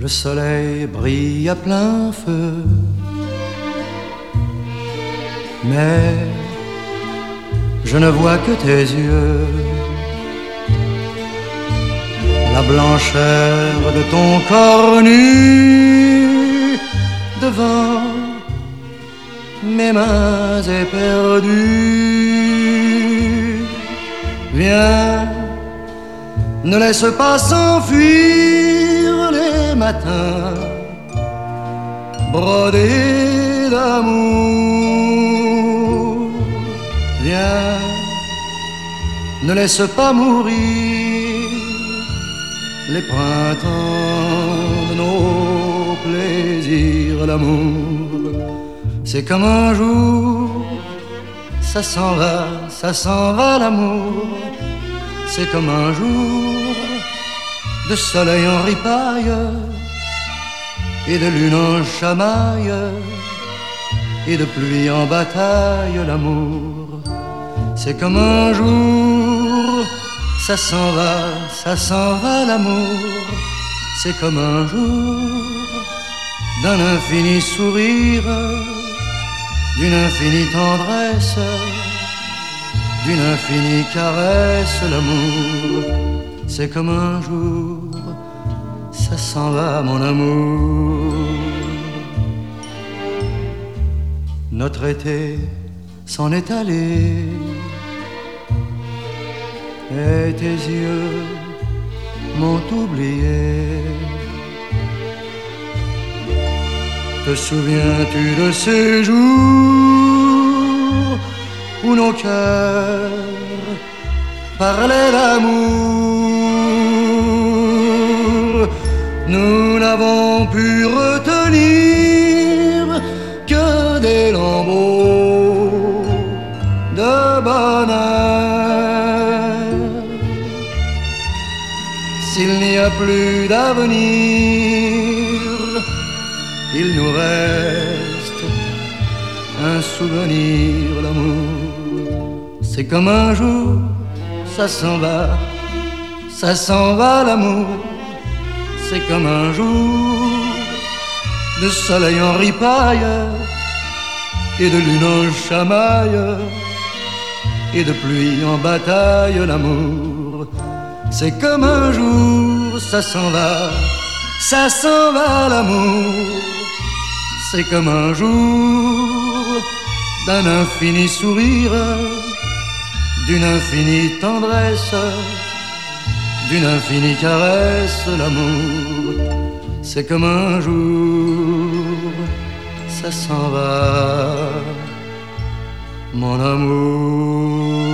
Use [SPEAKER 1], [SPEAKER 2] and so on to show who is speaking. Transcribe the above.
[SPEAKER 1] Le soleil brille à plein feu, mais je ne vois que tes yeux. La blancheur de ton corps nu devant mes mains éperdues. Viens, ne laisse pas s'enfuir les matins brodés d'amour. Viens, ne laisse pas mourir les printemps de nos plaisirs. L'amour, c'est comme un jour, ça s'en va l'amour. C'est comme un jour de soleil en ripaille et de lune en chamaille et de pluie en bataille. L'amour, c'est comme un jour, ça s'en va l'amour. C'est comme un jour d'un infini sourire, d'une infinie tendresse, d'une infinie caresse. L'amour, c'est comme un jour, ça s'en va mon amour. Notre été s'en est allé et tes yeux m'ont oublié. Te souviens-tu de ces jours où nos cœurs parlaient d'amour? Nous n'avons pu retenir que des lambeaux de bonheur. S'il n'y a plus d'avenir, il nous reste un souvenir. L'amour, c'est comme un jour, ça s'en va l'amour. C'est comme un jour de soleil en ripaille et de lune en chamaille et de pluie en bataille. L'amour, c'est comme un jour, ça s'en va l'amour. C'est comme un jour d'un infini sourire, d'une infinie tendresse, d'une infinie caresse. L'amour, c'est comme un jour, ça s'en va mon amour.